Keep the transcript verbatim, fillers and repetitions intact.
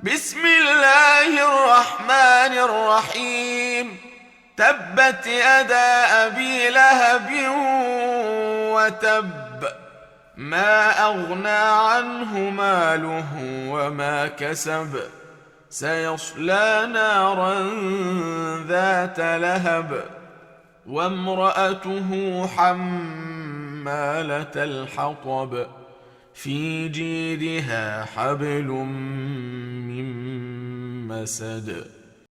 بسم الله الرحمن الرحيم. تبت يدا أبي لهب وتب، ما أغنى عنه ماله وما كسب، سيصلى نارا ذات لهب، وامرأته حمالة الحطب، في جيدها حبل من مسد.